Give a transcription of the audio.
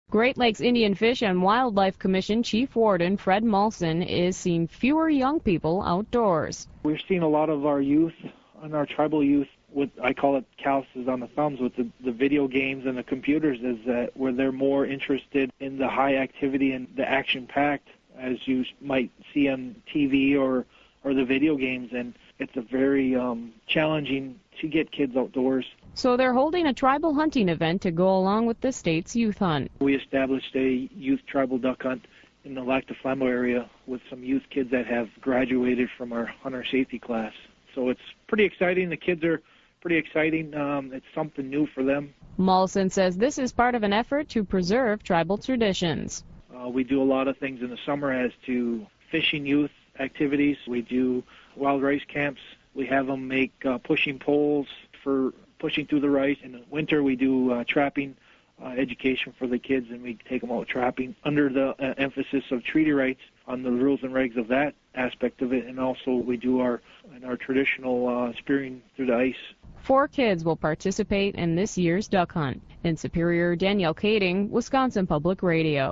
Great Lakes Indian Fish and Wildlife Commission Chief Warden Fred Molson is seeing fewer young people outdoors. We're seeing a lot of our youth, and our tribal youth, what I call it calluses on the thumbs with the video games and the computers, is that where they're more interested in the high activity and the action-packed, as you might see on TV or the video games, and it's a very challenging to get kids outdoors. So they're holding a tribal hunting event to go along with the state's youth hunt. We established a youth tribal duck hunt in the Lac du Flambeau area with some youth kids that have graduated from our hunter safety class. So it's pretty exciting. The kids are pretty exciting. It's something new for them. Molson says this is part of an effort to preserve tribal traditions. We do a lot of things in the summer as to fishing youth activities. We do wild rice camps. We have them make pushing poles for pushing through the rice. In the winter, we do trapping education for the kids, and we take them out trapping under the emphasis of treaty rights on the rules and regs of that aspect of it. And also we do our traditional spearing through the ice. 4 kids will participate in this year's duck hunt. In Superior, Danielle Kading, Wisconsin Public Radio.